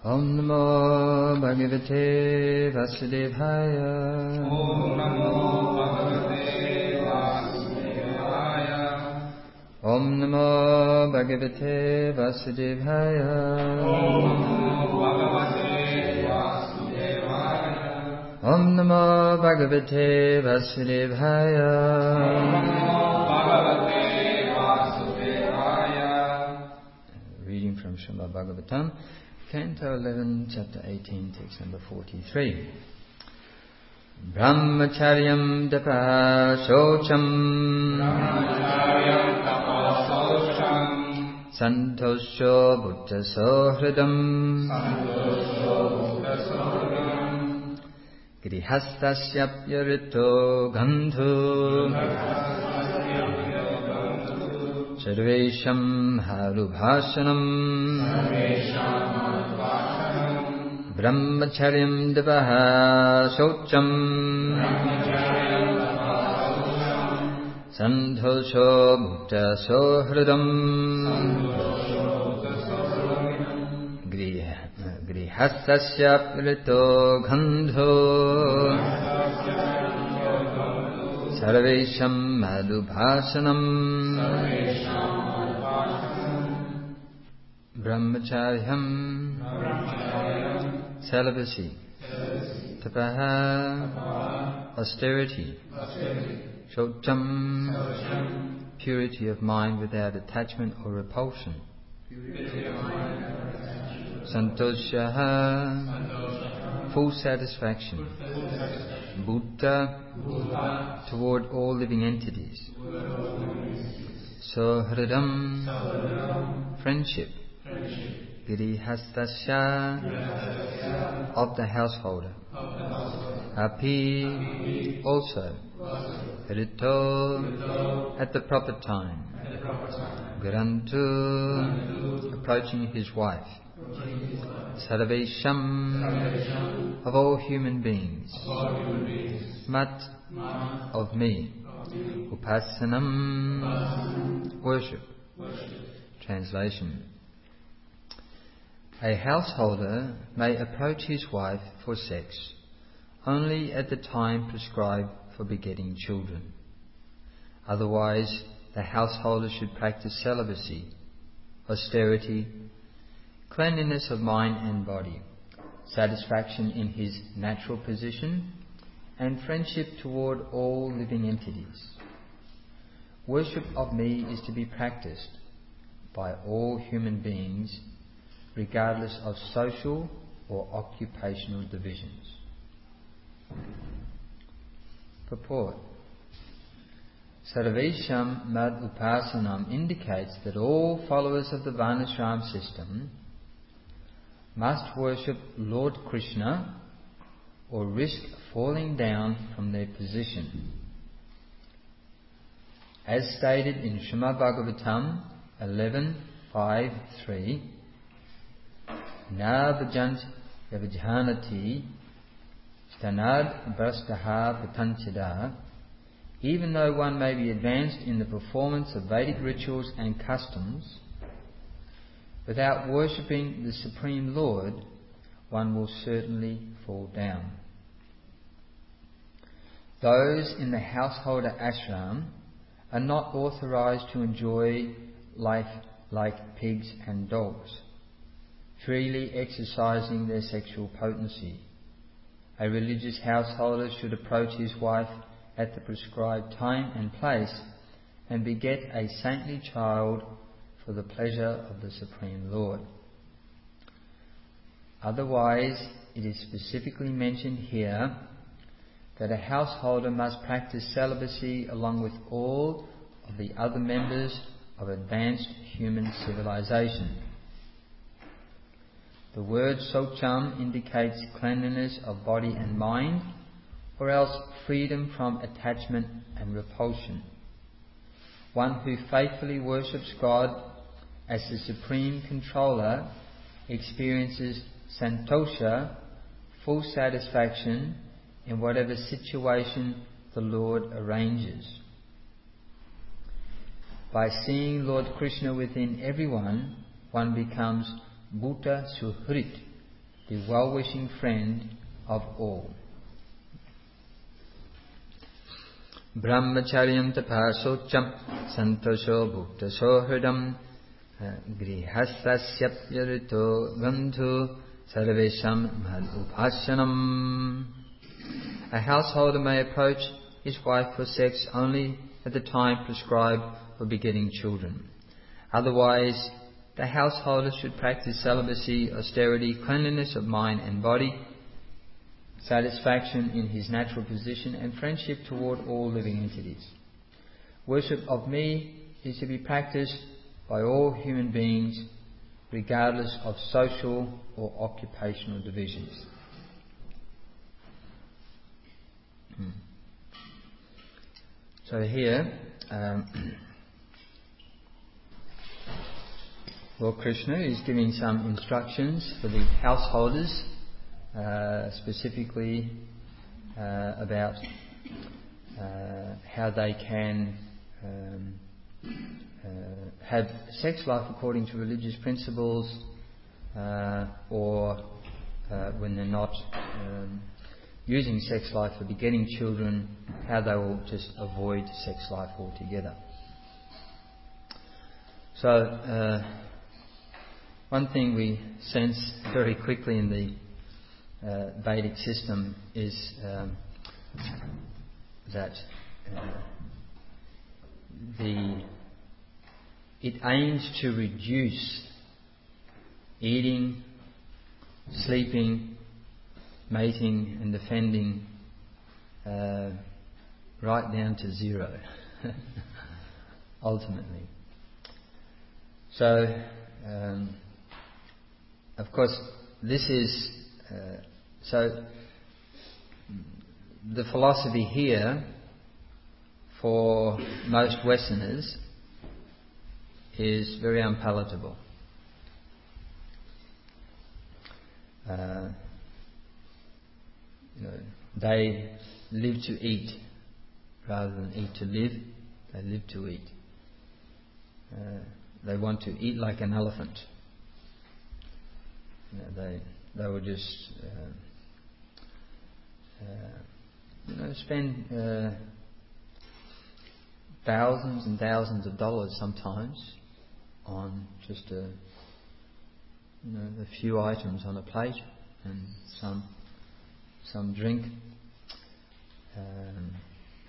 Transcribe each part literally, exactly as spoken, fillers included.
Om Namo Bhagavate Vasudevaya. Om Namo Bhagavate Vasudevaya. Om Namo Bhagavate Vasudevaya. Om Namo Bhagavate Vasudevaya. Om Namo Bhagavate Vasudevaya. Reading from Srimad Bhagavatam, Canto eleven, Chapter eighteen, Text number forty-three. Brahmacharyam tapa shocham Brahmacharyam tapa shocham Santosho Buddha Sohridam Santosho Buddha Sohridam Grihastasya rito gandhu Sarvesham harubhasanam Brahmacharyam tapa shocham Santosho Buddha Sohridam Grihastasya rito gandho Sarvesham madhubhasanam Brahmacharyam Celibacy Tapaha Austerity Shocham Purity of mind without attachment or repulsion. Santoshaha Full satisfaction. Buddha toward all living entities. Sohridam friendship. Girihastasya of the householder. Api also. Rito at the proper time. Grantu approaching his wife. Sarvesham of all human beings. Mat of me. Upasanam worship. Translation. A householder may approach his wife for sex only at the time prescribed for begetting children. Otherwise, the householder should practice celibacy, austerity, cleanliness of mind and body, satisfaction in his natural position, and friendship toward all living entities. Worship of me is to be practiced by all human beings, regardless of social or occupational divisions. Purport. Sarvesham Mad Upasanam indicates that all followers of the Varnashram system must worship Lord Krishna or risk falling down from their position. As stated in Srimad Bhagavatam eleven five three, Na bhajant yavajhanati stanad brastaha patanchada. Even though one may be advanced in the performance of Vedic rituals and customs, without worshipping the Supreme Lord, one will certainly fall down. Those in the householder ashram are not authorized to enjoy life like pigs and dogs, freely exercising their sexual potency. A religious householder should approach his wife at the prescribed time and place and beget a saintly child for the pleasure of the Supreme Lord. Otherwise, it is specifically mentioned here that a householder must practice celibacy along with all of the other members of advanced human civilization. The word Socham indicates cleanliness of body and mind, or else freedom from attachment and repulsion. One who faithfully worships God as the Supreme Controller experiences santosha, full satisfaction, in whatever situation the Lord arranges. By seeing Lord Krishna within everyone, one becomes Bhuta Suhrit, the well-wishing friend of all. Brahmacharyam tapasocham santosho bhukta sohridam grihasasyapya rito gandhu sarvesham madhupasyanam. A householder may approach his wife for sex only at the time prescribed for begetting children. Otherwise, the householder should practice celibacy, austerity, cleanliness of mind and body, satisfaction in his natural position, and friendship toward all living entities. Worship of me is to be practiced by all human beings, regardless of social or occupational divisions. Hmm. So here, um, Lord Krishna is giving some instructions for the householders, uh, specifically uh, about uh, how they can um, uh, have sex life according to religious principles, uh, or uh, when they're not um, using sex life for begetting children, how they will just avoid sex life altogether. So, uh, one thing we sense very quickly in the uh, Vedic system is um, that uh, the it aims to reduce eating, sleeping, mating and defending uh, right down to zero, ultimately. So, um, of course, this is uh, so. The philosophy here for most Westerners is very unpalatable. Uh, you know, they live to eat rather than eat to live. They live to eat. Uh, they want to eat like an elephant. You know, they they will just uh, uh, you know spend uh, thousands and thousands of dollars sometimes on just a you know a few items on a plate and some some drink, um,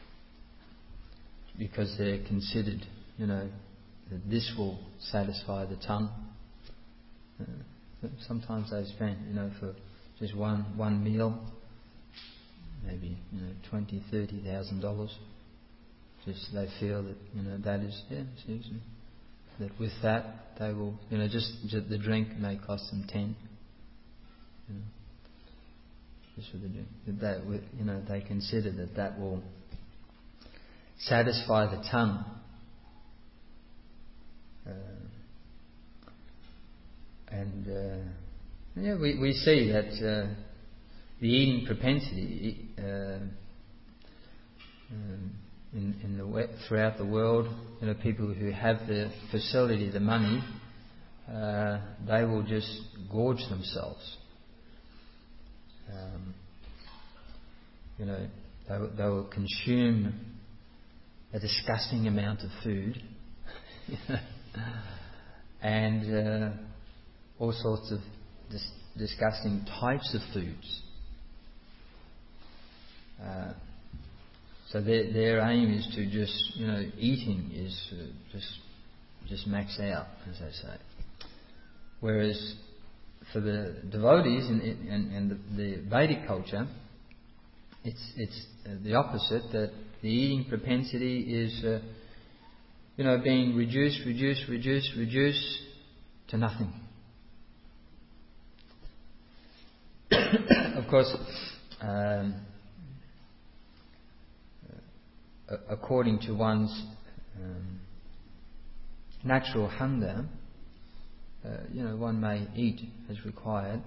because they're considered you know that this will satisfy the tongue. Uh, Sometimes they spend, you know, for just one one meal, maybe you know twenty, thirty thousand dollars. Just they feel that you know that is yeah, seriously, that with that they will, you know, just, just the drink may cost them ten. You know, just for the drink, that you know they consider that that will satisfy the tongue. Uh, And uh, yeah, we, we see that uh, the eating propensity uh, um, in, in the throughout the world, you know, people who have the facility, the money, uh, they will just gorge themselves. Um, you know, they, they will consume a disgusting amount of food, and. Uh, all sorts of dis- disgusting types of foods. Uh, so their their aim is to just, you know, eating is uh, just just max out, as they say. Whereas for the devotees and in, in, in the, the Vedic culture, it's it's uh, the opposite. That the eating propensity is, uh, you know, being reduced, reduced, reduced, reduced to nothing. Of course, um, according to one's um, natural hunger, uh, you know, one may eat as required.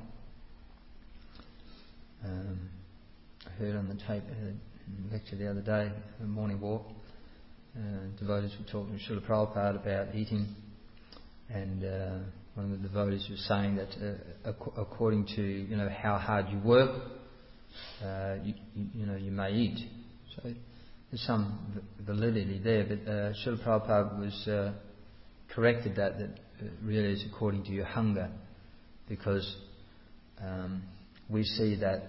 Um, I heard on the tape, a lecture the other day, a morning walk, uh, devotees were talking to Srila Prabhupada about eating, and uh, one of the devotees was saying that uh, ac- according to you know how hard you work, uh, you, you, you know you may eat. So there's some v- validity there. But uh, Srila Prabhupada was uh, corrected that that it really is according to your hunger, because um, we see that,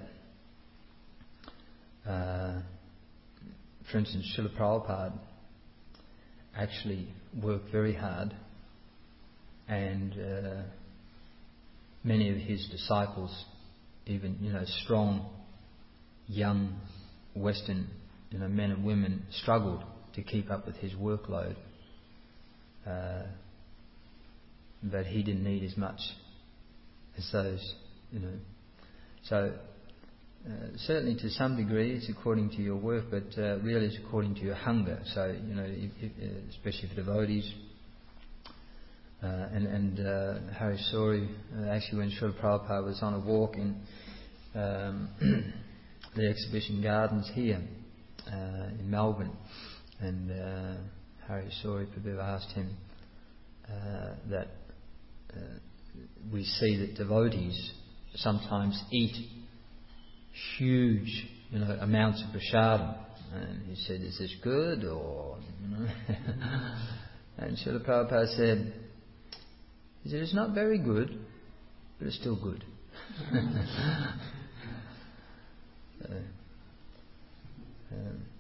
uh, for instance, Srila Prabhupada actually worked very hard, and uh, many of his disciples, even you know strong, young Western you know men and women, struggled to keep up with his workload. Uh, but he didn't need as much as those, you know. So uh, certainly to some degree it's according to your work, but uh, really it's according to your hunger. So you know, if, if, especially for devotees. Uh, and and uh, Hari Sori, uh, actually when Srila Prabhupada was on a walk in um, the exhibition gardens here uh, in Melbourne, and uh, Hari Sori Prabhu asked him uh, that uh, we see that devotees sometimes eat huge, you know, amounts of prasadam, and he said, "Is this good?" Or you know, and Srila Prabhupada said, he said, "It's not very good, but it's still good." uh, um,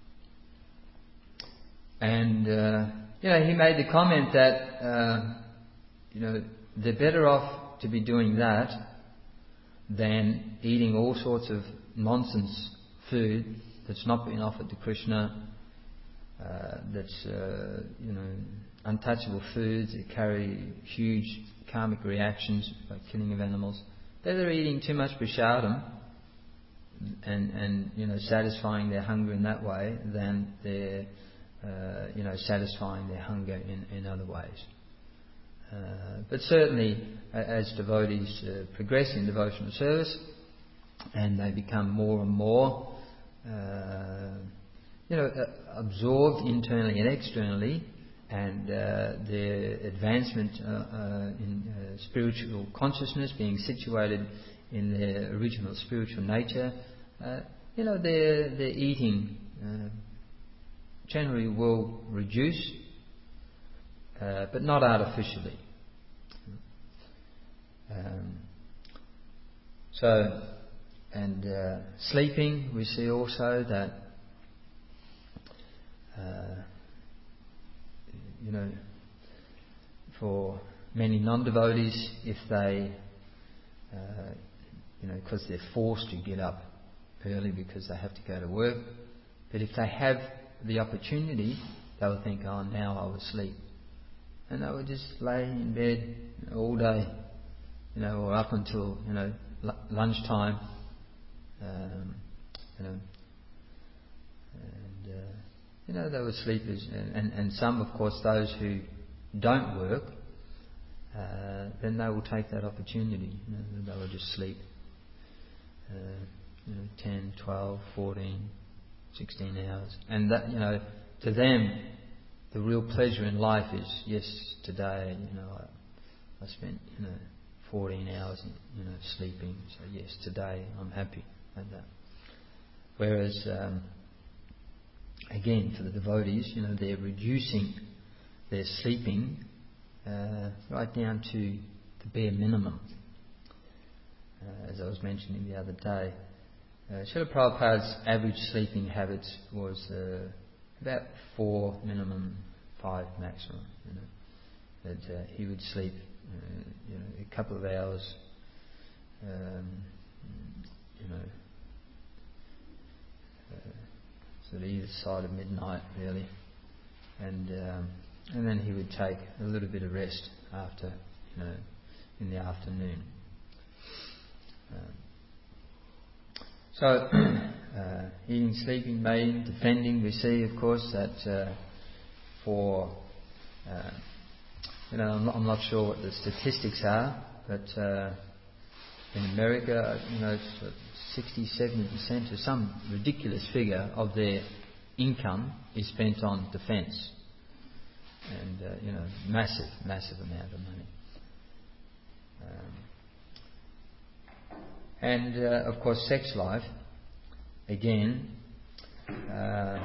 and uh, you know, he made the comment that uh, you know they're better off to be doing that than eating all sorts of nonsense food that's not been offered to Krishna, uh, that's uh, you know untouchable foods that carry huge karmic reactions, like killing of animals. They're eating too much prasadam and and you know satisfying their hunger in that way than they're uh, you know satisfying their hunger in, in other ways. Uh, but certainly, uh, as devotees uh, progress in devotional service and they become more and more, uh, you know, uh, absorbed internally and externally, and uh, their advancement uh, uh, in uh, spiritual consciousness, being situated in their original spiritual nature, uh, you know, their their eating uh, generally will reduce. Uh, but not artificially. Um, so, and uh, sleeping, we see also that, uh, you know, for many non-devotees, if they, uh, you know, because they're forced to get up early because they have to go to work, but if they have the opportunity, they will think, "Oh, now I will sleep." And they would just lay in bed all day, you know, or up until, you know, l- lunchtime, um, you know, and, uh, you know, they were sleepers. And, and, and some, of course, those who don't work, uh, then they will take that opportunity. You know, they will just sleep, uh, you know, ten, twelve, fourteen, sixteen hours. And that, you know, to them, the real pleasure in life is, yes, today, you know, I, I spent, you know, fourteen hours, you know, sleeping. So yes, today I'm happy at that. Whereas, um, again, for the devotees, you know, they're reducing their sleeping uh, right down to the bare minimum. Uh, as I was mentioning the other day, uh, Srila Prabhupada's average sleeping habits was Uh, about four minimum, five maximum. You know, that uh, he would sleep, uh, you know, a couple of hours, um, you know, uh, sort of either side of midnight, really, and um, and then he would take a little bit of rest after, you know, in the afternoon. Um, so. Uh, eating, sleeping, mating, defending, we see, of course, that uh, for, uh, you know, I'm not, I'm not sure what the statistics are, but uh, in America, you know, sixty, seventy percent or some ridiculous figure of their income is spent on defence. And, uh, you know, massive, massive amount of money. And uh, of course, sex life, again, uh,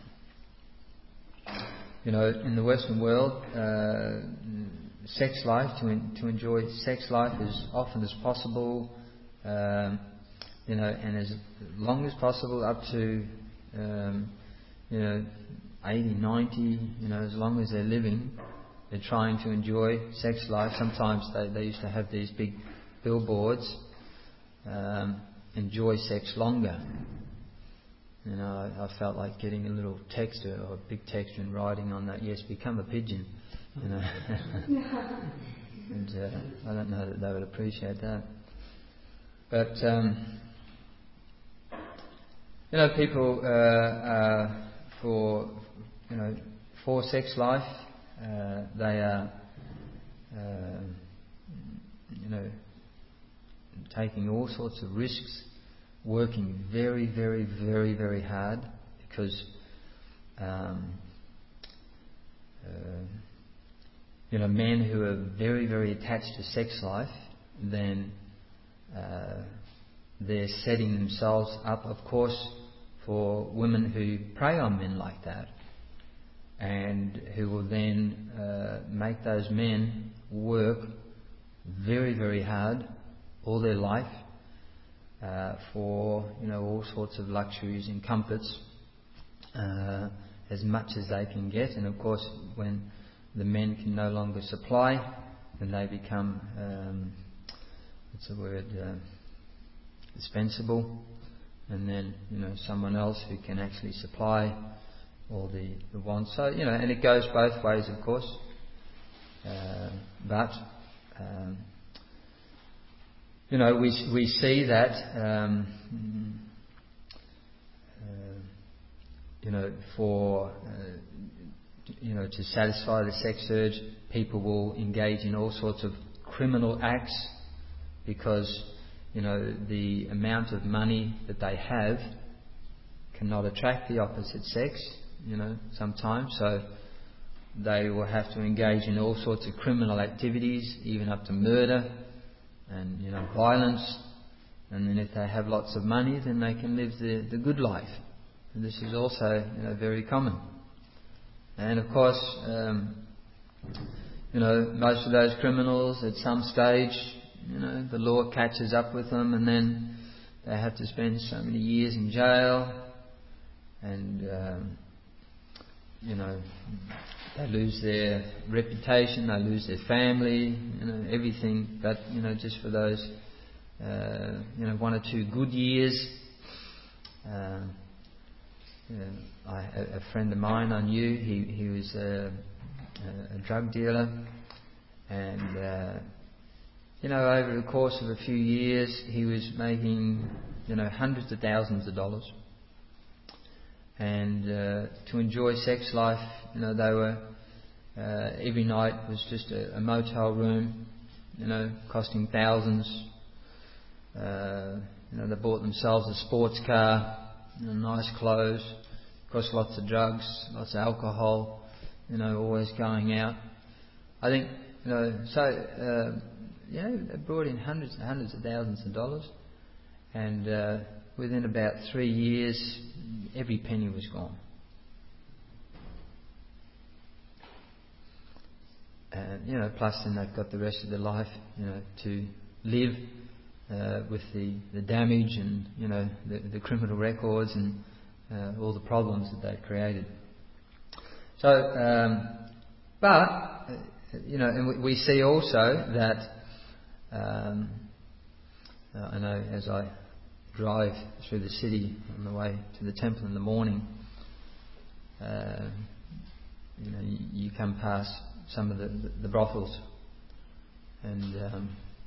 you know, in the Western world, uh, sex life, to en- to enjoy sex life as often as possible, um, you know, and as long as possible, up to, um, you know, eighty, ninety, you know, as long as they're living, they're trying to enjoy sex life. Sometimes they, they used to have these big billboards, um, enjoy sex longer. You know, I, I felt like getting a little text or a big text and writing on that, yes, become a pigeon. You know, and uh, I don't know that they would appreciate that. But um, you know, people uh, uh, for you know for sex life, uh, they are uh, you know taking all sorts of risks, working very, very, very, very hard, because um, uh, you know men who are very, very attached to sex life, then uh, they're setting themselves up, of course, for women who prey on men like that, and who will then uh, make those men work very, very hard all their life uh, for you know all sorts of luxuries and comforts, uh, as much as they can get. And of course, when the men can no longer supply, then they become um, what's the word? Uh, dispensable, and then you know someone else who can actually supply all the, the wants. So you know, and it goes both ways, of course. Uh, but um, you know, we we see that um, uh, you know for uh, you know to satisfy the sex urge, people will engage in all sorts of criminal acts, because you know the amount of money that they have cannot attract the opposite sex, you know, sometimes. So they will have to engage in all sorts of criminal activities, even up to murder and, you know, violence. And then if they have lots of money, then they can live the, the good life. And this is also, you know, very common. And of course, um, you know, most of those criminals at some stage, you know, the law catches up with them, and then they have to spend so many years in jail, and um, you know, they lose their reputation, they lose their family, you know, everything. But you know, just for those, uh, you know, one or two good years. Uh, you know, I, a friend of mine I knew, he he was a, a drug dealer, and. Uh, You know, over the course of a few years, he was making, you know, hundreds of thousands of dollars. And uh, to enjoy sex life, you know, they were, uh, every night was just a, a motel room, you know, costing thousands. Uh, you know, they bought themselves a sports car, you know, nice clothes, of course lots of drugs, lots of alcohol, you know, always going out. I think, you know, so... Uh, You know, they brought in hundreds and hundreds of thousands of dollars, and uh, within about three years, every penny was gone. And you know, plus then they've got the rest of their life, you know, to live uh, with the, the damage and you know the, the criminal records and uh, all the problems that they've created. So, um, but you know, and we, we see also that. Um, I know as I drive through the city on the way to the temple in the morning, uh, you know, you, you come past some of the, the, the brothels, and um,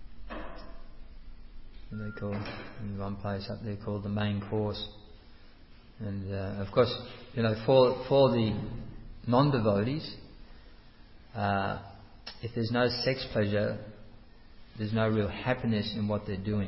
they call there's one place up there called the Main Course, and uh, of course, you know, for for the non-devotees, uh, if there's no sex pleasure, there's no real happiness in what they're doing.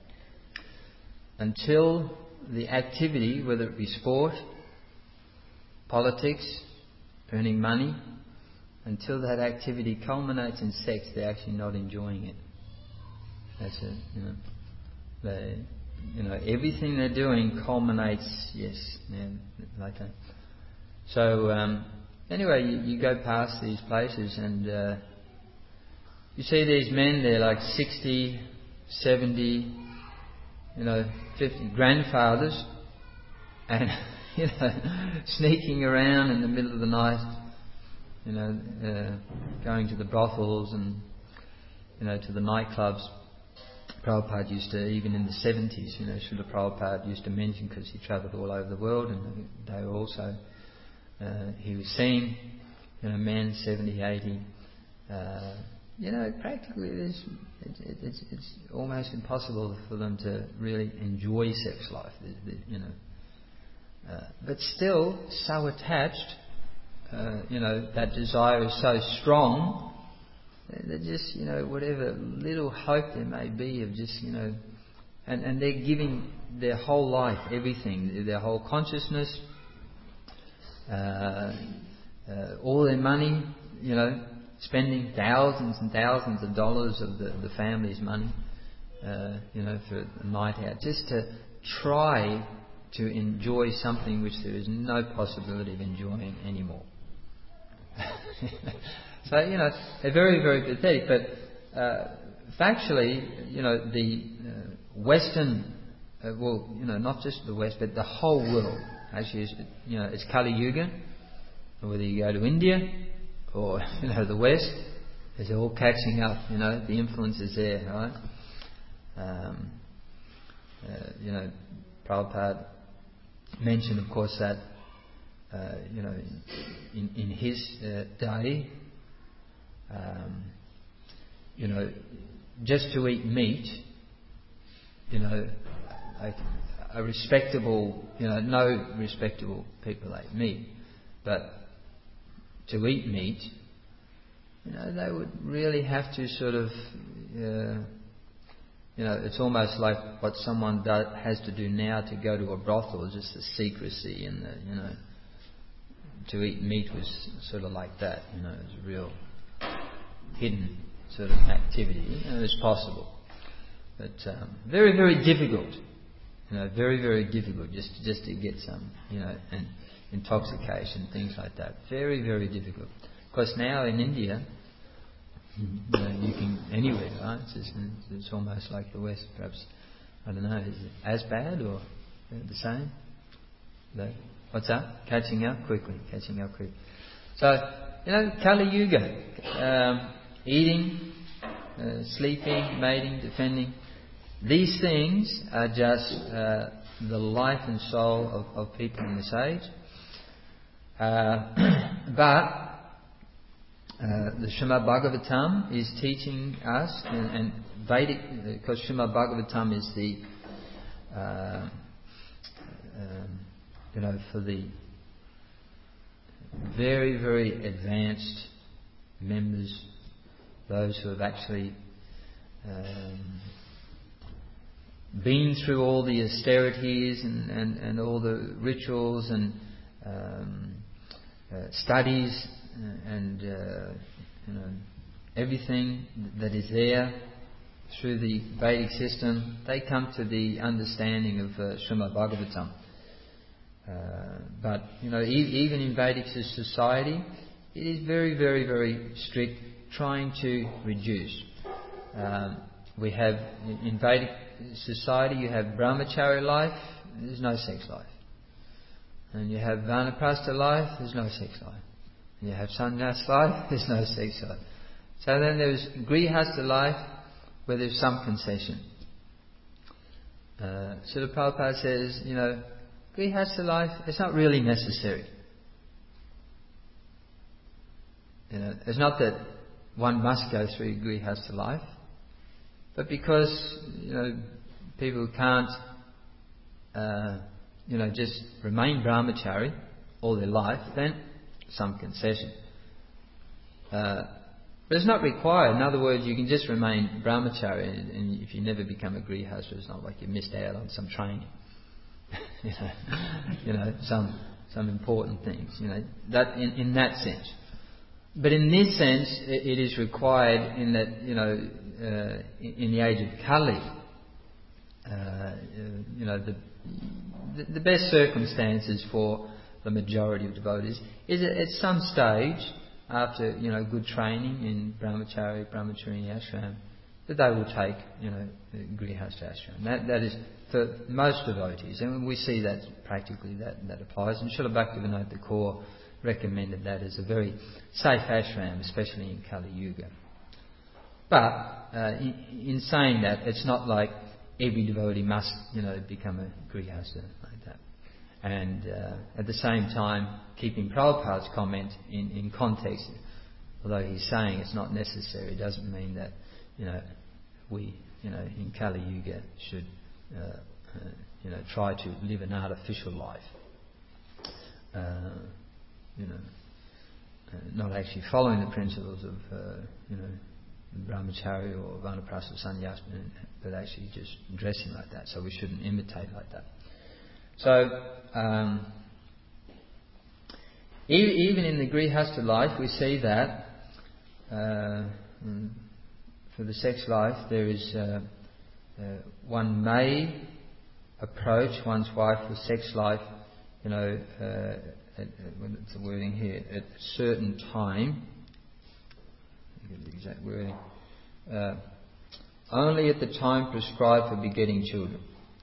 Until the activity, whether it be sport, politics, earning money, until that activity culminates in sex, they're actually not enjoying it. That's it, you know. They, you know, everything they're doing culminates, yes, yeah, like that. So um, anyway, you, you go past these places and uh, you see these men. They're like sixty, seventy, you know, fifty grandfathers, and you know, sneaking around in the middle of the night. You know, uh, going to the brothels and, you know, to the nightclubs. Prabhupada used to, even in the seventies, you know, Srila Prabhupada used to mention, because he travelled all over the world, and they were also, uh, he was seeing, you know, men seventy, eighty, uh, you know, practically it is, it, it's, it's almost impossible for them to really enjoy sex life, you know. Uh, but still, so attached, uh, you know, that desire is so strong. They're just, you know, whatever little hope there may be of just, you know, and, and they're giving their whole life, everything, their whole consciousness, uh, uh, all their money, you know, spending thousands and thousands of dollars of the, the family's money, uh, you know, for a night out, just to try to enjoy something which there is no possibility of enjoying anymore. So, you know, they're very, very pathetic. But uh, factually, you know, the uh, Western, uh, well, you know, not just the West, but the whole world, actually, is, you know, it's Kali Yuga. Whether you go to India or, you know, the West, it's all catching up. You know, the influence is there, right? Um, uh, you know, Prabhupada mentioned, of course, that uh, you know, in, in his uh, day. Um, you know, just to eat meat, you know, like a respectable, you know, no respectable people ate meat, but to eat meat, you know, they would really have to sort of, uh, you know, it's almost like what someone does, has to do now to go to a brothel, just the secrecy and the, you know, to eat meat was sort of like that, you know, it was real hidden sort of activity. You know, it's possible, but um, very, very difficult. You know, very, very difficult just to, just to get some, you know, and intoxication, things like that. Very, very difficult. Of course, now in India, you know, you can anywhere, right? It's, just, it's almost like the West, perhaps. I don't know. Is it as bad or the same? No. What's that? Catching up quickly. Catching up quickly. So, you know, Kali Yuga, um, eating, uh, sleeping, mating, defending. These things are just uh, the life and soul of, of people in this age. Uh, but uh, the Srimad Bhagavatam is teaching us, and, and Vedic, because Srimad Bhagavatam is the, uh, um, you know, for the very, very advanced members, those who have actually um, been through all the austerities and, and, and all the rituals and um, uh, studies and uh, you know, everything that is there through the Vedic system, they come to the understanding of uh, Srimad Bhagavatam. Uh, but, you know, e- even in Vedic society, it is very, very, very strict, trying to reduce. Um, we have, in Vedic society, you have brahmachari life, there's no sex life. And you have vanaprastha life, there's no sex life. And you have sannyas life, there's no sex life. So then there's grihastha life, where there's some concession. Uh, Srila Prabhupada says, you know, grihastha life, it's not really necessary. You know, it's not that one must go through grihastha life, but because, you know, people can't, uh, you know, just remain brahmachari all their life, then some concession. Uh, but it's not required. In other words, you can just remain brahmachari, and, and if you never become a grihastha, it's not like you missed out on some training. you know, you know, some some important things. You know, that in, in that sense. But in this sense, it, it is required in that, you know, uh, in, in the age of Kali, uh, you know, the, the the best circumstances for the majority of devotees is that at some stage, after you know good training in brahmachari, brahmacharini ashram, that they will take you know grihastha ashram. That that is for most devotees, and we see that practically that that applies. And Srila Bhaktivinoda Thakur recommended that as a very safe ashram, especially in Kali Yuga. But uh, in, in saying that, it's not like every devotee must, you know, become a grihastha like that. And uh, at the same time, keeping Prabhupada's comment in, in context, although he's saying it's not necessary, doesn't mean that, you know, we, you know, in Kali Yuga should, uh, uh, you know, try to live an artificial life. Uh, you know, uh, not actually following the principles of, uh, you know, brahmachari or vanaprastha sannyas, but actually just dressing like that. So we shouldn't imitate like that. So um, even in the grihastha life, we see that uh, for the sex life, there is uh, uh, one may approach one's wife for sex life, you know, uh, at, what's the wording here? At a certain time. The exact wording. Uh, only at the time prescribed for begetting children.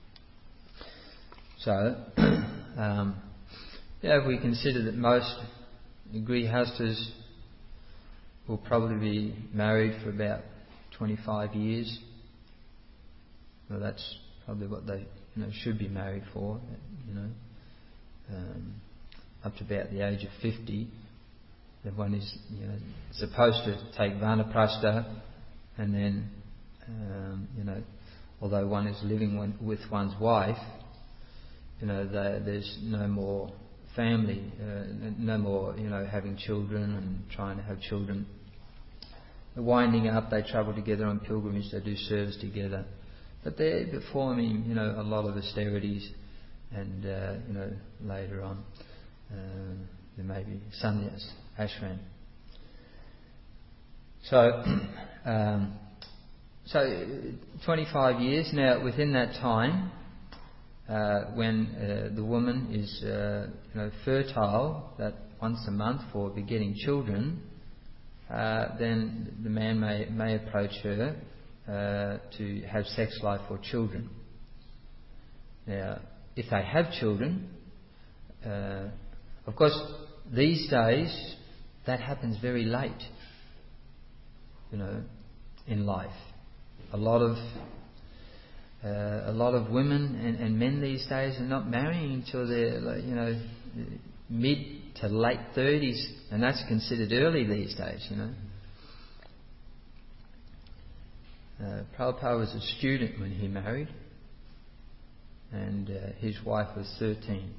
So, um, yeah, if we consider that most grihasthas will probably be married for about twenty-five years, well, that's probably what they you know, should be married for, you know, um, up to about the age of fifty. That one is you know, supposed to take vanaprastha, and then, um, you know, although one is living one, with one's wife, you know, they, there's no more family, uh, no more, you know, having children and trying to have children. Winding up, they travel together on pilgrimage, they do service together. But they're performing, you know, a lot of austerities, and, uh, you know, later on, uh, there may be sannyas, ashram. So, um, so twenty-five years. Now, within that time, uh, when uh, the woman is, uh, you know, fertile, that once a month for begetting children, uh, then the man may may approach her uh, to have sex life for children. Now, if they have children, uh, of course, these days that happens very late. You know, in life, a lot of uh, a lot of women and, and men these days are not marrying until they're like, you know mid to late thirties, and that's considered early these days. You know, uh, Prabhupada was a student when he married, and uh, his wife was thirteen.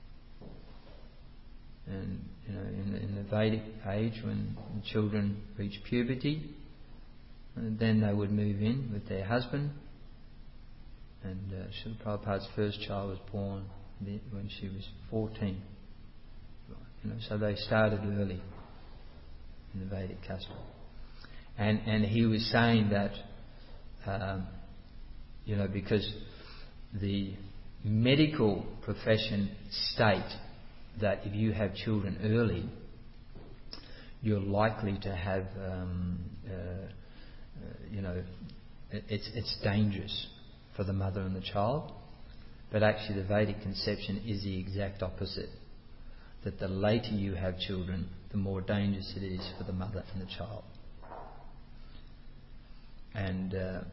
And you know, in, in the Vedic age, when children reach puberty, and then they would move in with their husband. And uh, Srila Prabhupada's first child was born when she was fourteen. You know, so they started early in the Vedic custom. And and he was saying that, um, you know, because the medical profession state that if you have children early, you're likely to have, um, uh, uh, you know, it's it's dangerous for the mother and the child. But actually the Vedic conception is the exact opposite. That the later you have children, the more dangerous it is for the mother and the child. And uh,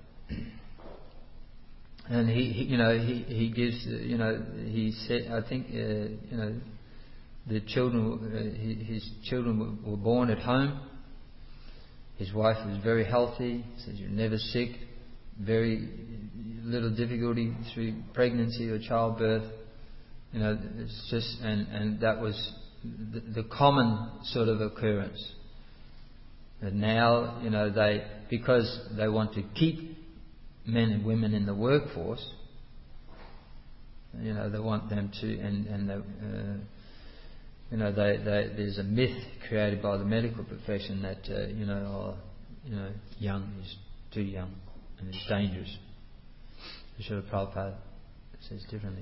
and he, he, you know, he he gives, uh, you know, he said, I think, uh, you know. The children, uh, his children were born at home. His wife was very healthy. He says you're never sick. Very little difficulty through pregnancy or childbirth. You know, it's just and, and that was the, the common sort of occurrence. And now, you know, they because they want to keep men and women in the workforce. You know, they want them to and and. They, uh, You know, they, they, there's a myth created by the medical profession that uh, you know, oh, you know, young is too young and it's dangerous. Srila Prabhupada says differently.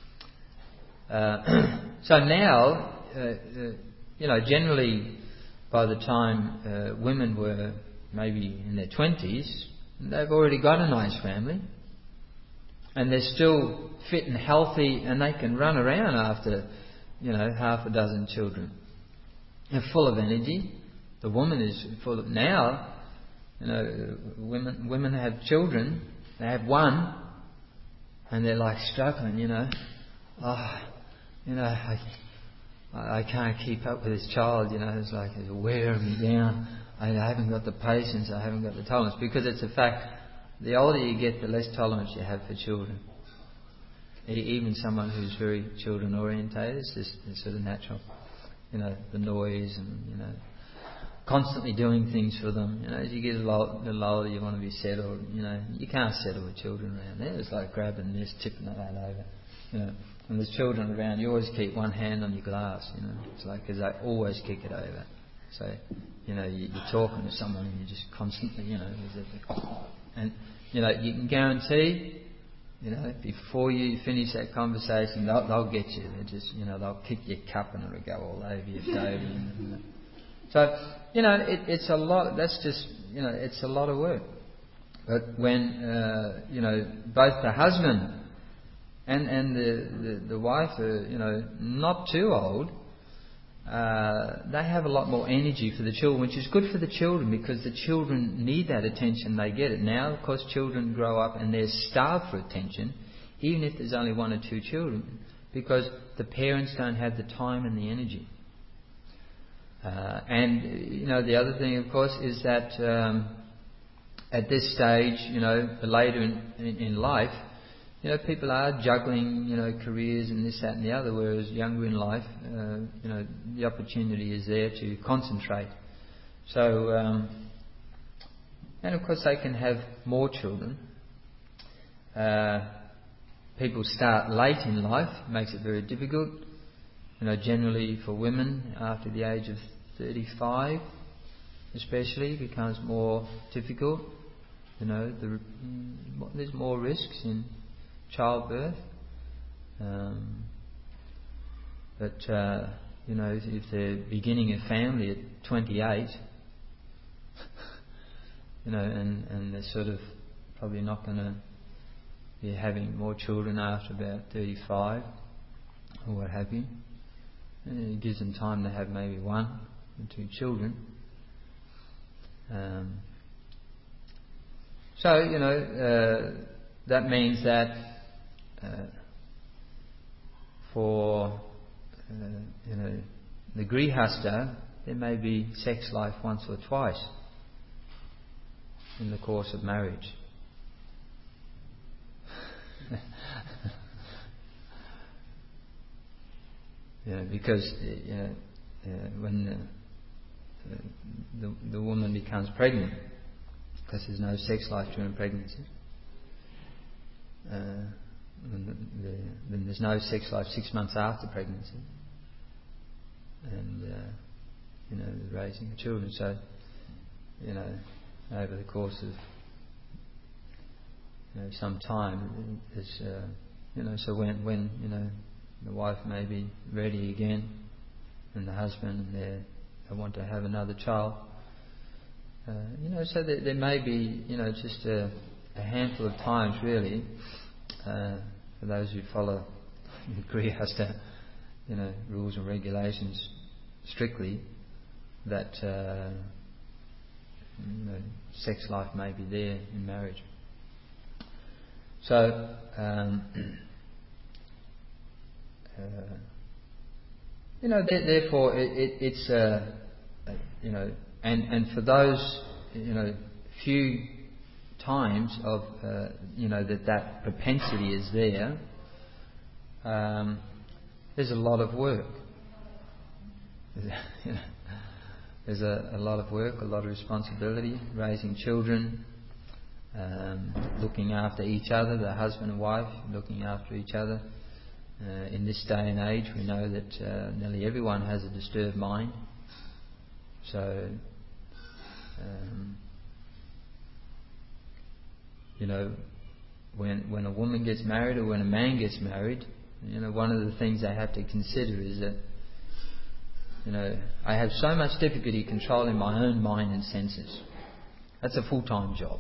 Uh, so now, uh, uh, you know, generally by the time uh, women were maybe in their twenties, they've already got a nice family. And they're still fit and healthy, and they can run around after, you know, half a dozen children. They're full of energy. The woman is full of... Now, you know, women women have children. They have one, and they're like struggling, you know. Oh, you know, I, I can't keep up with this child, you know. It's like it's wearing me down. I haven't got the patience. I haven't got the tolerance. Because it's a fact... The older you get, the less tolerance you have for children. Even someone who's very children orientated, it's just it's sort of natural. You know, the noise and, you know, constantly doing things for them. You know, as you get a little, a little older, you want to be settled. You know, you can't settle with children around there. It's like grabbing this, tipping that over. You know, and there's children around, you always keep one hand on your glass. You know, it's like because they always kick it over. So, you know, you, you're talking to someone and you just constantly, you know, and you know, you can guarantee, you know, before you finish that conversation, they'll, they'll get you. They just, you know, they'll kick your cup and it'll go all over your table. And, you know. So, you know, it, it's a lot. That's just, you know, it's a lot of work. But when, uh, you know, both the husband and and the, the the wife are, you know, not too old. Uh, they have a lot more energy for the children, which is good for the children because the children need that attention. They get it. Now, of course, children grow up and they're starved for attention, even if there's only one or two children, because the parents don't have the time and the energy. Uh, and, you know, the other thing, of course, is that um, at this stage, you know, later in, in, in life, you know, people are juggling, you know, careers and this, that and the other, whereas younger in life, uh, you know, the opportunity is there to concentrate. So, um, and of course they can have more children. Uh, people start late in life, makes it very difficult. You know, generally for women, after the age of thirty-five, especially, becomes more difficult. You know, the, there's more risks in childbirth, um, but uh, you know, if, if they're beginning a family at twenty-eight, you know, and, and they're sort of probably not going to be having more children after about thirty-five or what have you, and it gives them time to have maybe one or two children. Um, so you know, uh, that means that. Uh, for uh, you know, the grihasta, there may be sex life once or twice in the course of marriage. You know, because you know, uh, when the, the the woman becomes pregnant, because there's no sex life during pregnancy. Uh, And the, the, then there's no sex life six months after pregnancy, and uh, you know, the raising of children. So, you know, over the course of you know, some time, there's uh, you know, so when when you know the wife may be ready again, and the husband, and they they want to have another child. Uh, you know, so there, there may be you know just a, a handful of times really. Uh, for those who follow the Grihasta, you know, rules and regulations strictly, that uh, you know, sex life may be there in marriage. So, um, uh, you know, th- therefore, it, it, it's uh, you know, and and for those you know few times of uh, you know that that propensity is there, um, there's a lot of work. You know, there's a, a lot of work, a lot of responsibility, raising children, um, looking after each other, the husband and wife looking after each other. Uh, in this day and age, we know that uh, nearly everyone has a disturbed mind. So, um, you know, when when a woman gets married or when a man gets married, you know, one of the things they have to consider is that, you know, I have so much difficulty controlling my own mind and senses. That's a full-time job.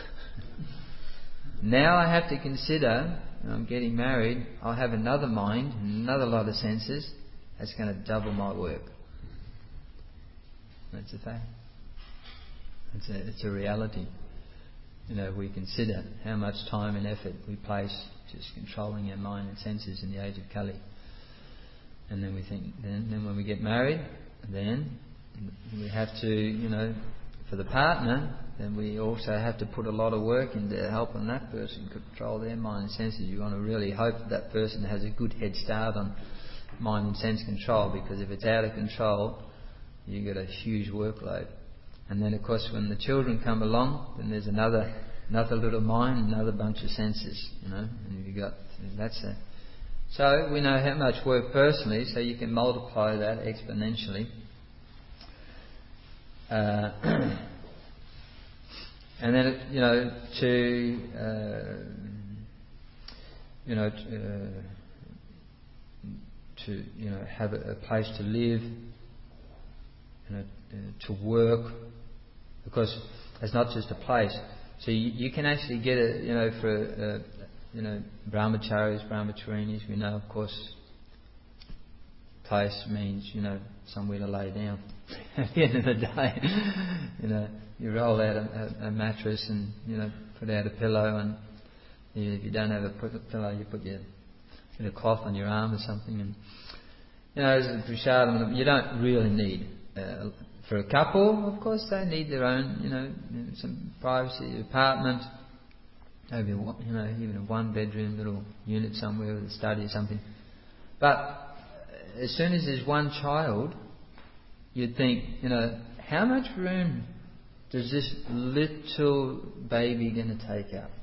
Now I have to consider, when I'm getting married, I'll have another mind and another lot of senses. That's going to double my work. That's a fact. It's a, it's a reality. You know, we consider how much time and effort we place just controlling our mind and senses in the age of Kali. And then we think, then, then when we get married, then we have to, you know, for the partner, then we also have to put a lot of work into helping that person control their mind and senses. You want to really hope that, that person has a good head start on mind and sense control, because if it's out of control, you get a huge workload. And then, of course, when the children come along, then there's another another little mind, another bunch of senses, you know. And you got that's a. So we know how much work personally, so you can multiply that exponentially. Uh, and then, you know, to uh, you know to, uh, to you know have a, a place to live, you know, uh, to work, because it's not just a place. So you, you can actually get a, you know, for uh, you know, brahmacharis, brahmacharinis, we know, of course, place means, you know, somewhere to lay down. At the end of the day, you know, you roll out a, a, a mattress and, you know, put out a pillow, and you, if you don't have a pillow, you put your, you know, cloth on your arm or something. And, you know, as a prasadam, you don't really need, uh, for a couple, of course, they need their own, you know, some privacy, apartment, maybe, you know, even a one-bedroom little unit somewhere with a study or something. But as soon as there's one child, you'd think, you know, how much room does this little baby going to take up?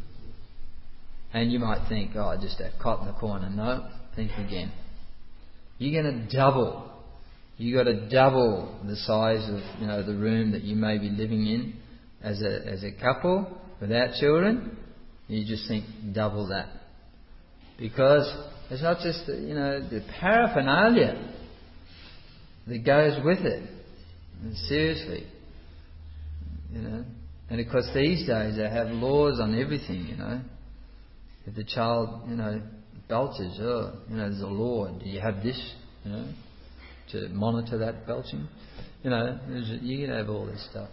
And you might think, oh, just a cot in the corner. No, think again. You're going to double. You got to double the size of, you know, the room that you may be living in as a as a couple without children. You just think double that, because it's not just the, you know, the paraphernalia that goes with it. And seriously, you know. And of course, these days they have laws on everything. You know, if the child, you know, belches, oh, you know, there's a law. Do you have this? You know, to monitor that belching. You know, you can have all this stuff.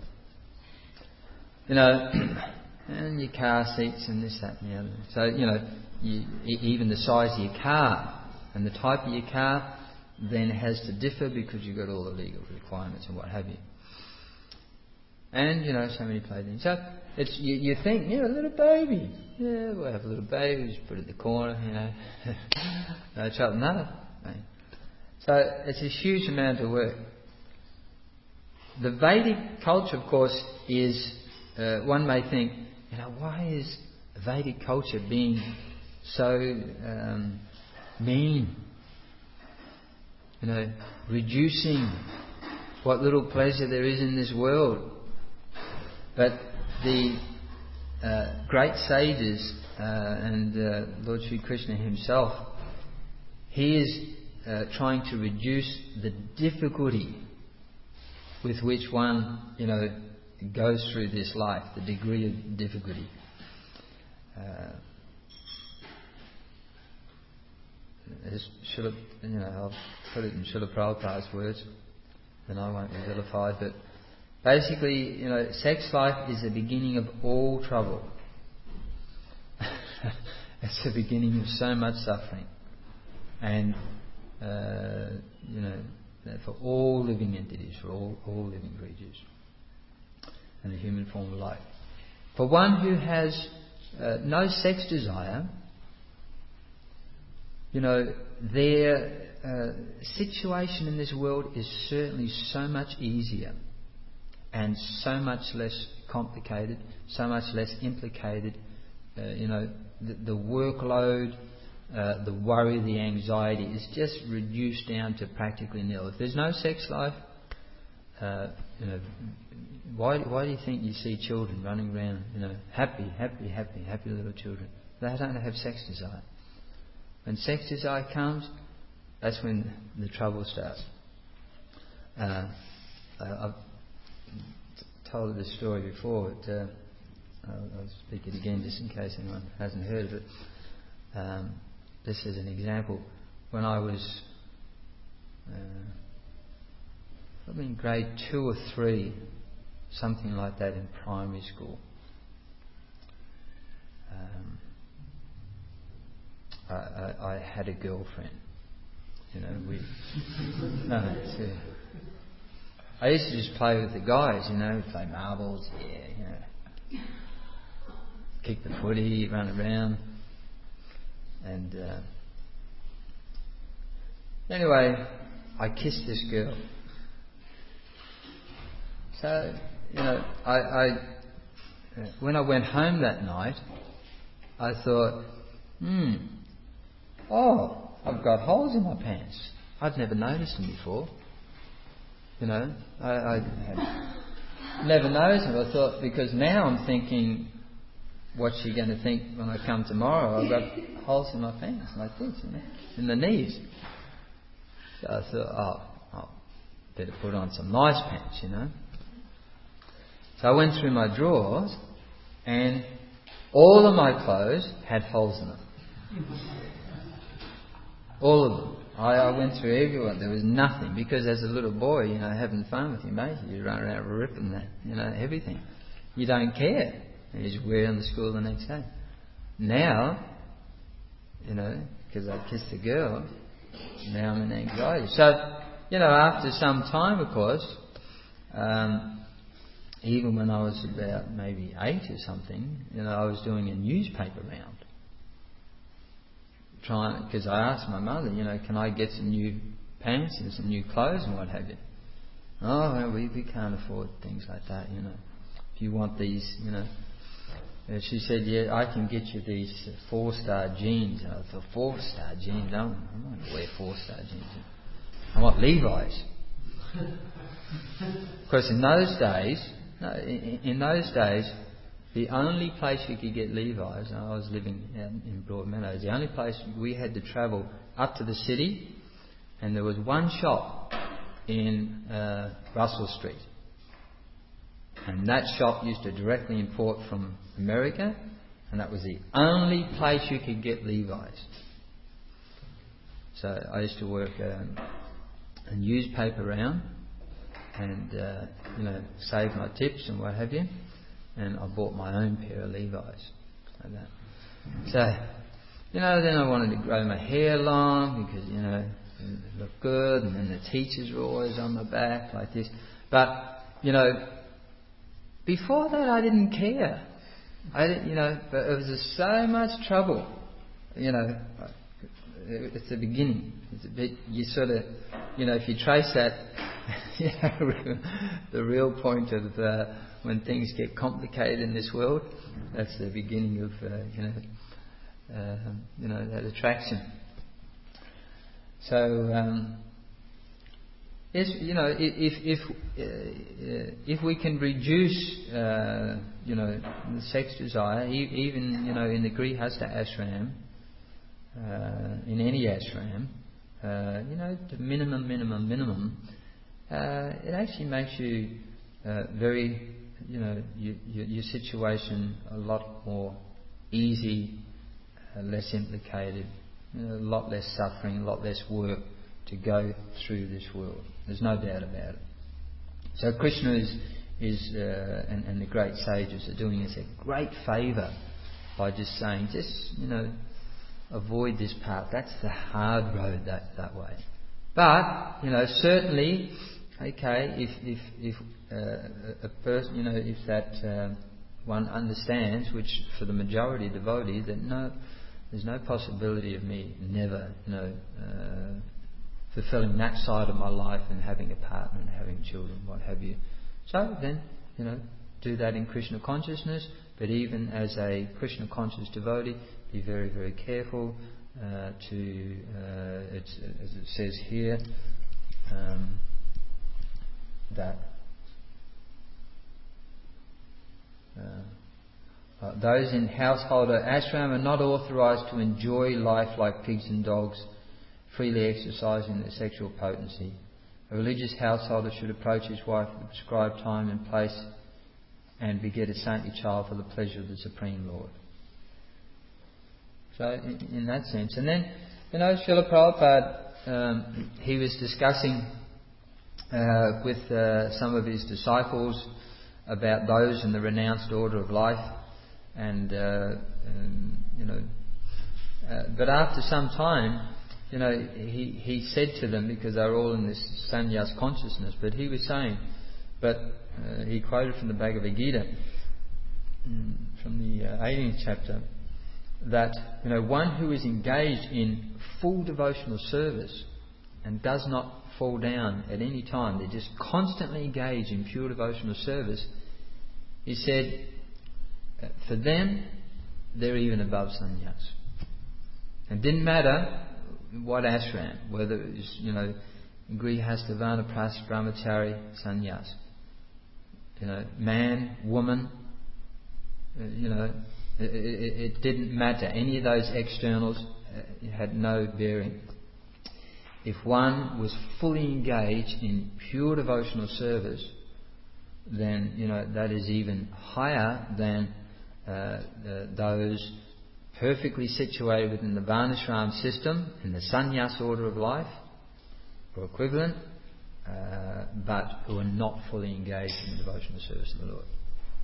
You know, and your car seats and this, that and the other. So, you know, you, even the size of your car and the type of your car then has to differ, because you've got all the legal requirements and what have you. And, you know, so many playthings. So, it's, you, you think, you know, a little baby. Yeah, we'll have a little baby, just put it in the corner, you know. No trouble, no. So it's a huge amount of work. The Vedic culture, of course, is, uh, one may think, you know, why is Vedic culture being so um, mean? You know, reducing what little pleasure there is in this world. But the uh, great sages uh, and uh, Lord Sri Krishna himself, he is Uh, trying to reduce the difficulty with which one, you know, goes through this life, the degree of difficulty. Uh, should have, you know, I'll put it in Srila Prabhupada's words, and I won't be vilified, but basically, you know, sex life is the beginning of all trouble. It's the beginning of so much suffering. And Uh, you know, for all living entities, for all, all living creatures, and the human form of life. For one who has uh, no sex desire, you know, their uh, situation in this world is certainly so much easier and so much less complicated, so much less implicated. Uh, you know, the, the workload, Uh, the worry, the anxiety is just reduced down to practically nil. If there's no sex life, uh, you know, why why do you think you see children running around, you know, happy, happy, happy, happy little children? They don't have sex desire. When sex desire comes, that's when the trouble starts. Uh, I've told this story before, but uh, I'll, I'll speak it again just in case anyone hasn't heard of it. Um, this is an example. When I was uh, probably in grade two or three, something like that, in primary school, um, I, I, I had a girlfriend. You know, we. No, it's, uh, I used to just play with the guys. You know, play marbles. Yeah, you know, kick the footy, run around, and uh, anyway, I kissed this girl. So, you know, I, I uh, when I went home that night, I thought, hmm, oh, I've got holes in my pants. I'd never noticed them before. You know, I, I had never noticed them. I thought, because now I'm thinking, what's she going to think when I come tomorrow? I've got holes in my pants, like this, you know, in the knees. So I thought, oh, I'll better put on some nice pants, you know. So I went through my drawers, and all of my clothes had holes in them. All of them. I, I went through everyone. There was nothing. Because as a little boy, you know, having fun with your mates, you run around ripping that, you know, everything. You don't care. You just wear them to school the next day. Now, you know, because I kissed a girl, now I'm in anxiety. So, you know, after some time, of course, um, even when I was about maybe eight or something, you know, I was doing a newspaper round. Trying, because I asked my mother, you know, can I get some new pants and some new clothes and what have you? Oh, well, we, we can't afford things like that, you know. If you want these, you know. Uh, she said, yeah, I can get you these uh, four-star jeans. And I thought, four-star jeans? No, I'm not going to wear four-star jeans. I want Levi's. Of course, in those days, no, in, in those days, the only place you could get Levi's, and I was living in Broadmeadows, the only place we had to travel up to the city, and there was one shop in uh, Russell Street. And that shop used to directly import from America, and that was the only place you could get Levi's. So I used to work um, a newspaper round, and uh, you know, save my tips and what have you. And I bought my own pair of Levi's, like that. So, you know, then I wanted to grow my hair long because, you know, it looked good, and then the teachers were always on my back like this. But, you know, before that I didn't care. I didn't, you know, but it was just so much trouble. You know, it's the beginning. It's a bit, you sort of, you know, if you trace that, you know, the real point of uh, when things get complicated in this world, that's the beginning of, uh, you know, uh, you know, that attraction. So, um, yes, you know, if if uh, if we can reduce, uh, you know, the sex desire, e- even you know, in the Grihastha ashram, uh, in any ashram, uh, you know, the minimum, minimum, minimum, uh, it actually makes you uh, very, you know, you, you, your situation a lot more easy, uh, less implicated, you know, a lot less suffering, a lot less work to go through this world. There's no doubt about it. So Krishna is, is uh, and, and the great sages are doing us a great favour by just saying, just, you know, avoid this path. That's the hard road that, that way. But, you know, certainly, okay, if if if uh, a person, you know, if that uh, one understands, which for the majority of devotees, that no, there's no possibility of me never, you know, uh, fulfilling that side of my life and having a partner and having children, what have you. So then, you know, do that in Krishna consciousness. But even as a Krishna conscious devotee, be very, very careful uh, to, uh, it's, as it says here, um, that uh, uh, those in householder ashram are not authorized to enjoy life like pigs and dogs, freely exercising their sexual potency. A religious householder should approach his wife at the prescribed time and place and beget a saintly child for the pleasure of the Supreme Lord. So, in, in that sense. And then, you know, Srila Prabhupada, um, he was discussing uh, with uh, some of his disciples about those in the renounced order of life. And, uh, um, you know, uh, but after some time, you know, he, he said to them, because they were all in this sannyas consciousness, but he was saying, but uh, he quoted from the Bhagavad Gita, from the uh, eighteenth chapter, that, you know, one who is engaged in full devotional service and does not fall down at any time, they just constantly engage in pure devotional service, he said, for them, they're even above sannyas. It didn't matter what ashram, whether it was, you know, grihastha, vanaprastha, brahmachari, sannyas. You know, man, woman, uh, you know, it, it, it didn't matter. Any of those externals uh, had no bearing. If one was fully engaged in pure devotional service, then, you know, that is even higher than uh, the, those perfectly situated within the Varnashram system, in the sannyas order of life, or equivalent, uh, but who are not fully engaged in the devotional service of the Lord.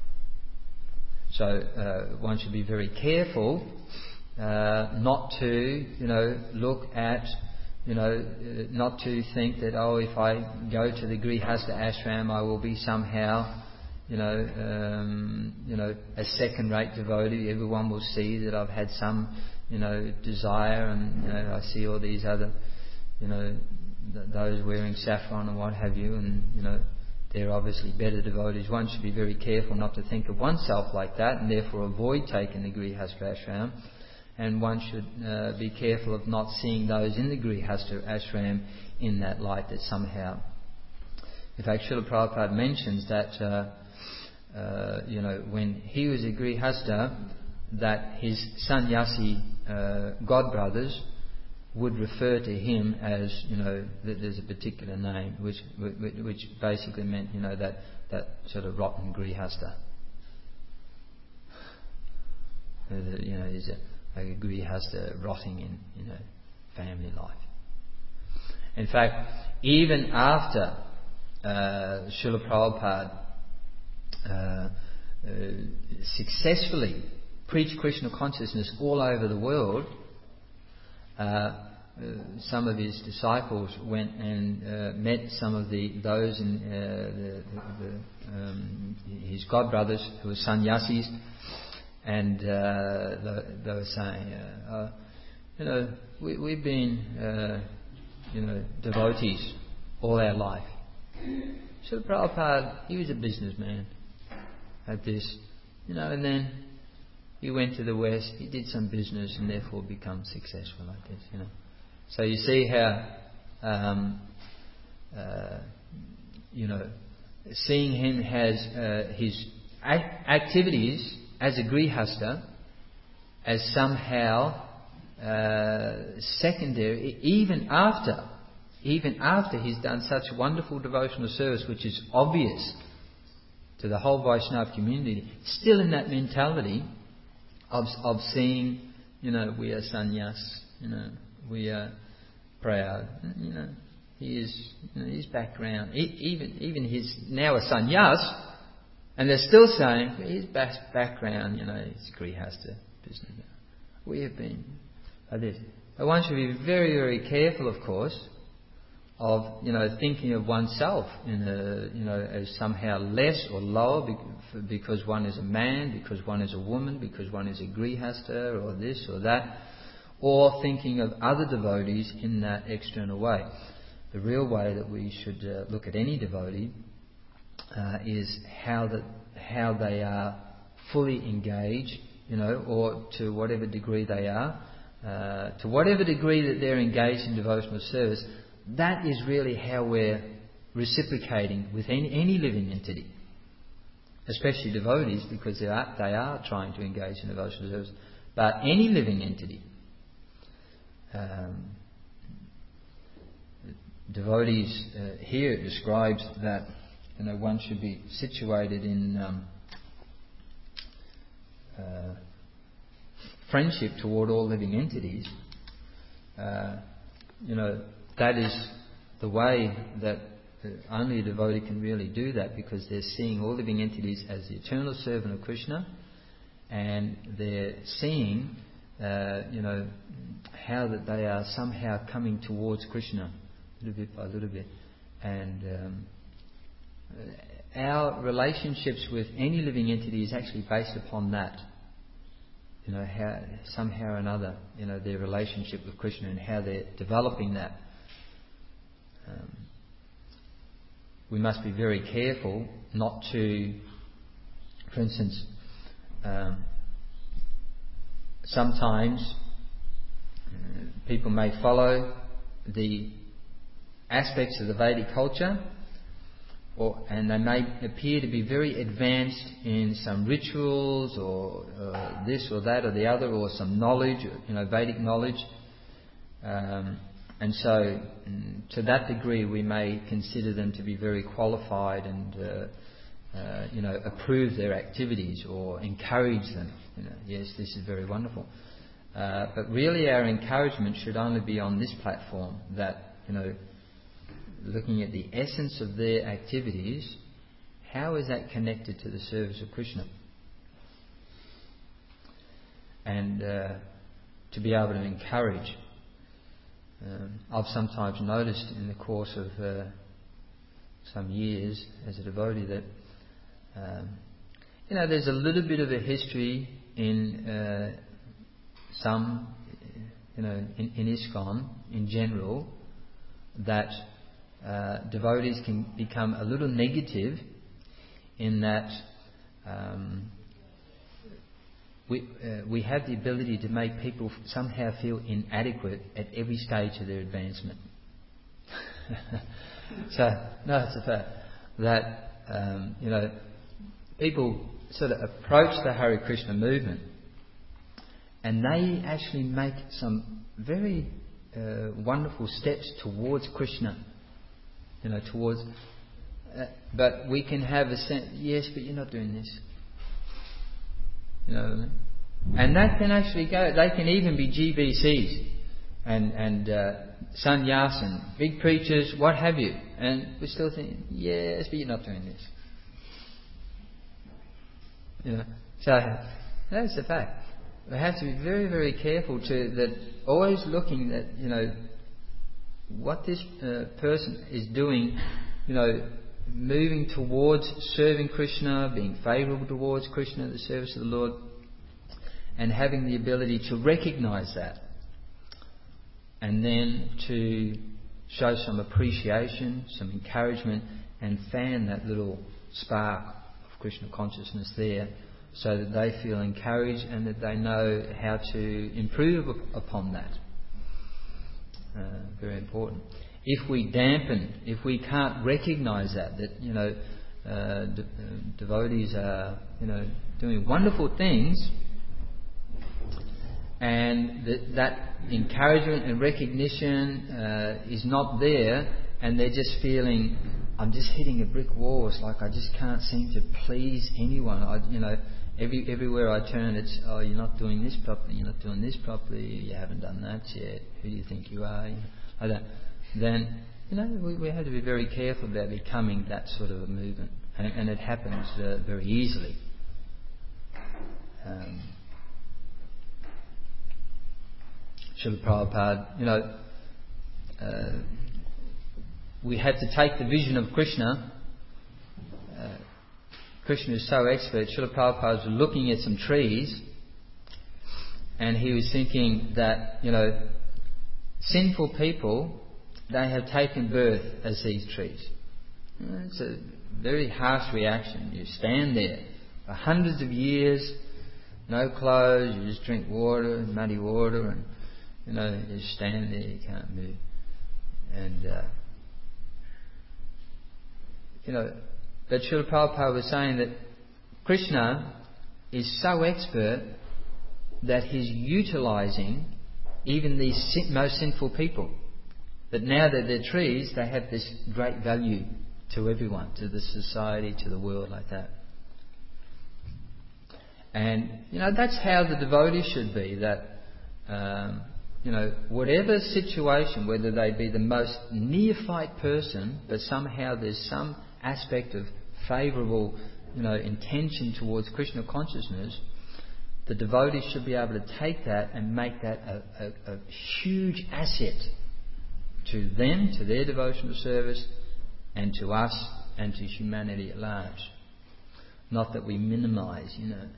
So uh, one should be very careful uh, not to, you know, look at, you know, uh, not to think that, oh, if I go to the Grihastha ashram, I will be somehow, you know, um, you know, a second-rate devotee. Everyone will see that I've had some, you know, desire, and, you know, I see all these other, you know, th- those wearing saffron and what have you, and, you know, they're obviously better devotees. One should be very careful not to think of oneself like that, and therefore avoid taking the Grihastha ashram. And one should uh, be careful of not seeing those in the Grihastha ashram in that light, that somehow. In fact, Srila Prabhupada mentions that, uh, uh, you know, when he was a Grihastha, that his sannyasi uh, godbrothers would refer to him as, you know, that there's a particular name, which which, which basically meant, you know, that, that sort of rotten Grihastha. You know, he's a like a grihastha rotting in, you know, family life. In fact, even after uh, Srila Prabhupada uh, uh, successfully preached Krishna consciousness all over the world, uh, uh, some of his disciples went and uh, met some of the those in uh, the, the, um, his godbrothers who were sannyasis. And uh, they, they were saying, uh, uh, you know, we, we've been, uh, you know, devotees all our life. So Prabhupada, he was a businessman, had this, you know, and then he went to the West, he did some business and therefore become successful like this, you know. So you see how, um, uh, you know, seeing him as uh, his act- activities as a grihastha, as somehow uh, secondary, even after, even after he's done such wonderful devotional service, which is obvious to the whole Vaishnava community, still in that mentality of of seeing, you know, we are sannyas, you know, we are proud, you know, he is, you know, his background, even even his now a sannyas. And they're still saying, his background, you know, is grihastha business. We have been like this. But one should be very, very careful, of course, of, you know, thinking of oneself in a, you know, as somehow less or lower because one is a man, because one is a woman, because one is a grihastha or this or that, or thinking of other devotees in that external way. The real way that we should uh, look at any devotee Uh, is how that how they are fully engaged, you know, or to whatever degree they are, uh, to whatever degree that they're engaged in devotional service. That is really how we're reciprocating with any, any living entity. especially devotees, because they are, they are trying to engage in devotional service. But any living entity, um, devotees, uh, here it describes that, you know, one should be situated in um, uh, friendship toward all living entities. Uh, you know, that is the way that only a devotee can really do that, because they're seeing all living entities as the eternal servant of Krishna, and they're seeing, uh, you know, how that they are somehow coming towards Krishna, little bit by little bit. And um, our relationships with any living entity is actually based upon that. You know, how somehow or another, you know, their relationship with Krishna and how they're developing that. Um, we must be very careful not to, for instance, um, sometimes uh, people may follow the aspects of the Vedic culture, or, and they may appear to be very advanced in some rituals or uh, this or that or the other, or some knowledge, you know, Vedic knowledge. Um, and so, to that degree, we may consider them to be very qualified and, uh, uh, you know, approve their activities or encourage them. You know, yes, this is very wonderful. Uh, but really, our encouragement should only be on this platform, that, you know, looking at the essence of their activities, how is that connected to the service of Krishna? And uh, to be able to encourage. Um, I've sometimes noticed in the course of uh, some years as a devotee that, um, you know, there's a little bit of a history in uh, some, you know, in, in ISKCON in general, that Uh, devotees can become a little negative in that um, we uh, we have the ability to make people somehow feel inadequate at every stage of their advancement. So, no, it's a fact that um, you know, people sort of approach the Hare Krishna movement, and they actually make some very uh, wonderful steps towards Krishna. You know, towards, uh, but we can have a sense, yes, but you're not doing this. You know what I mean? And that can actually go, they can even be G B Cs and, and uh, sannyasin, big preachers, what have you. And we're still thinking, yes, but you're not doing this. You know, so that's the fact. We have to be very, very careful to that, always looking at, you know, what this uh, person is doing, you know, moving towards serving Krishna, being favourable towards Krishna, the service of the Lord, and having the ability to recognise that, and then to show some appreciation, some encouragement, and fan that little spark of Krishna consciousness there, so that they feel encouraged and that they know how to improve upon that. Uh, very important. If we dampen, if we can't recognise that, that, you know, uh, de- uh, devotees are, you know, doing wonderful things, and that, that encouragement and recognition uh, is not there, and they're just feeling, I'm just hitting a brick wall. It's like I just can't seem to please anyone. I, you know, every everywhere I turn, it's, oh, you're not doing this properly, you're not doing this properly, you haven't done that yet. Who do you think you are? You know, like that. Then, you know, we, we have to be very careful about becoming that sort of a movement, and, and it happens uh, very easily. Um, Srila Prabhupada, you know, uh, we had to take the vision of Krishna. Uh, Krishna is so expert. Srila Prabhupada was looking at some trees, and he was thinking that, you know, sinful people, they have taken birth as these trees. You know, it's a very harsh reaction. You stand there for hundreds of years, no clothes, you just drink water, muddy water, and, you know, you stand there, you can't move. And, uh, you know, but Srila Prabhupada was saying that Krishna is so expert that he's utilising even these sin- most sinful people. That now that they're trees, they have this great value to everyone, to the society, to the world, like that. And, you know, that's how the devotee should be, that, um, you know, whatever situation, whether they be the most neophyte person, but somehow there's some aspect of favourable, you know, intention towards Krishna consciousness, the devotee should be able to take that and make that a, a, a huge asset to them, to their devotional service, and to us, and to humanity at large. Not that we minimise, you know,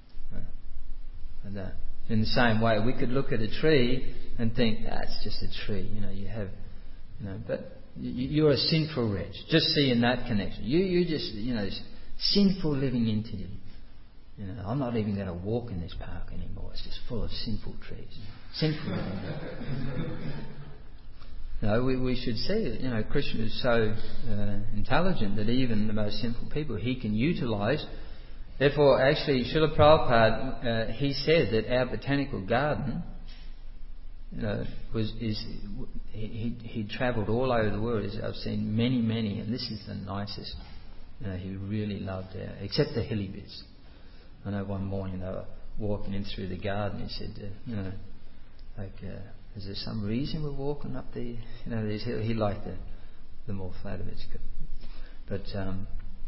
and that. In the same way, we could look at a tree and think, that's ah, just a tree, you know, you have, you know, but you're a sinful wretch. Just seeing that connection. You, you just, you know, sinful living entity. You know, I'm not even going to walk in this park anymore. It's just full of sinful trees. Sinful living. No, we, we should see that, you know, Krishna is so uh, intelligent that even the most sinful people he can utilise. Therefore, actually, Srila Prabhupada, uh, he said that our botanical garden, you know, was is he he travelled all over the world. I've seen many, many, and this is the nicest. You know, he really loved it, except the hilly bits. I know one morning they were walking in through the garden. He said, uh, you know, like, uh, is there some reason we're walking up there? You know, he liked the the more flatter bits, but um,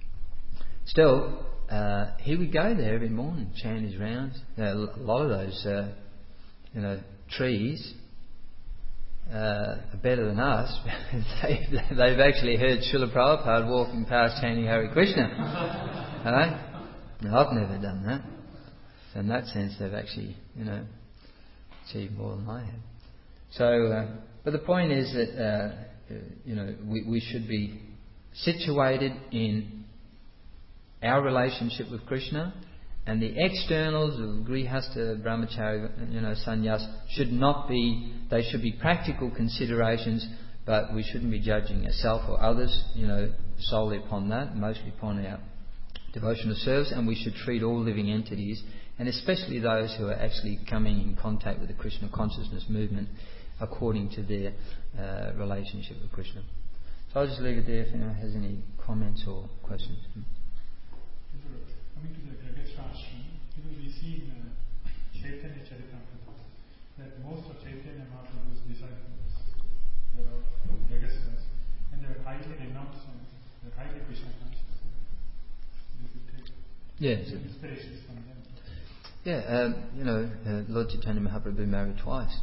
still. Uh, he would go there every morning, chant his rounds. You know, a lot of those, uh, you know, trees uh, are better than us. they, they've actually heard Srila Prabhupada walking past chanting Hare Krishna. Right? No, I've never done that. So in that sense, they've actually, you know, achieved more than I have. So, uh, but the point is that, uh, you know, we, we should be situated in our relationship with Krishna, and the externals of grihastha, brahmachari, you know, sannyas should not be. They should be practical considerations, but we shouldn't be judging ourselves or others, you know, solely upon that, mostly upon our devotional service. And we should treat all living entities, and especially those who are actually coming in contact with the Krishna consciousness movement, according to their uh, relationship with Krishna. So I'll just leave it there if anyone has any comments or questions. Coming to the Gragastrashram, you know, we see in uh, Chaitanya Charitamrita that most of Chaitanya Mahaprabhu's disciples were all Gragastas, and they were highly renounced and they were highly Krishna conscious. You could take yes. inspirations from them. Yeah, um, you know, uh, Lord Chaitanya Mahaprabhu married twice.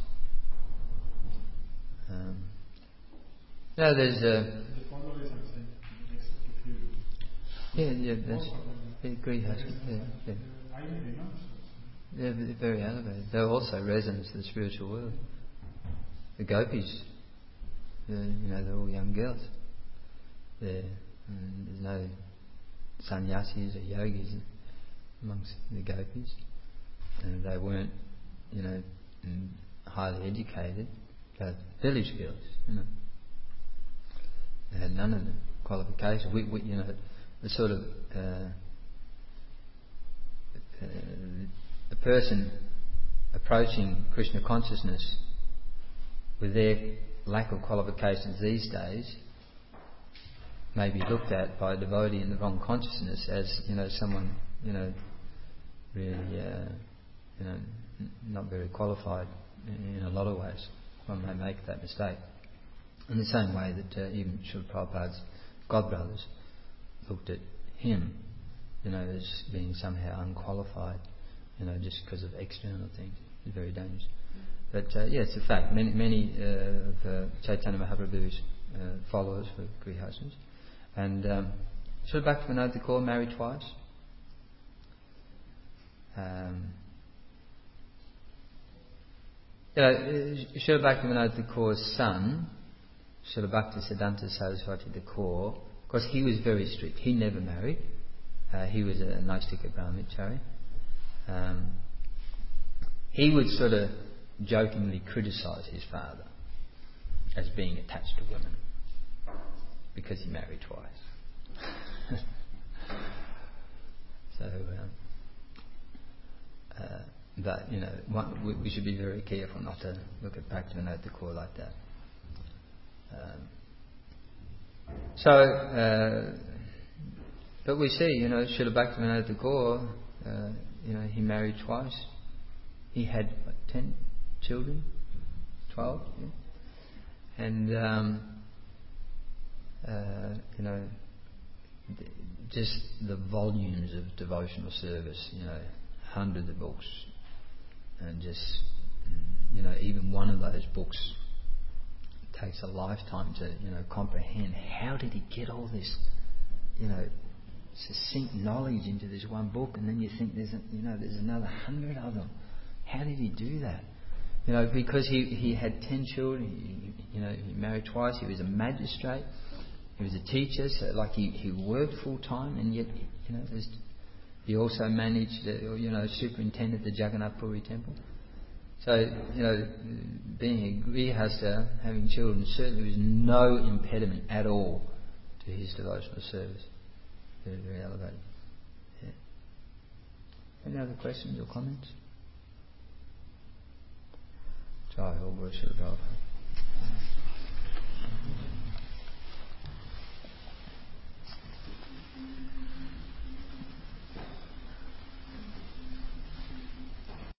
Um, no, there's a. The followers, I'm saying, except a few. Yeah, yeah, that's. Yeah, grihastha, yeah, yeah. Highly renounced. Yeah, they're very elevated. They're also residents of the spiritual world. The gopis, uh, you know, they're all young girls. They're, um, there's no sannyasis or yogis amongst the gopis. And they weren't, you know, highly educated, but village girls, you know. They had none of the qualifications. We, we you know, the sort of uh, uh, the person approaching Krishna consciousness with their lack of qualifications these days may be looked at by a devotee in the wrong consciousness as, you know, someone, you know, really, uh, you know, n- not very qualified in, in a lot of ways. One may make that mistake. In the same way that uh, even Srila Prabhupada's godbrothers looked at him, you know, as being somehow unqualified, you know, just because of external things. It's very dangerous. But uh, yeah, it's a fact. Many, many uh, of uh, Chaitanya Mahaprabhu's uh, followers were grihastas. And um, Srila Bhaktivinoda Thakur married twice. Um, you know, Srila Bhaktivinoda Thakur's son, Srila Bhaktisiddhanta Saraswati Thakur, of course he was very strict. He never married. Uh, he was a Naistika Brahmachari. Um, he would sort of jokingly criticise his father as being attached to women because he married twice. So, um, uh, but you know, one, we, we should be very careful not to look at Bhaktivinoda Thakur like that. Um, so, uh, but we see, you know, Srila Bhaktivinoda Thakur, uh, you know, he married twice. He had what, ten children, twelve, yeah? and um, uh, you know, th- just the volumes of devotional service. You know, hundreds of books, and just you know, even one of those books takes a lifetime to you know comprehend. How did he get all this, you know, succinct knowledge into this one book? And then you think there's a, you know there's another hundred of them. How did he do that? You know, because he, he had ten children. He, you know, he married twice. He was a magistrate. He was a teacher. So like he, he worked full time, and yet you know there's, he also managed, uh, you know, superintended the Jagannath Puri temple. So you know, being a grihasta, having children, certainly was no impediment at all to his devotional service. Very, very elevated. Yeah. Any other questions or comments? Jai Ho Worship Prabhupada.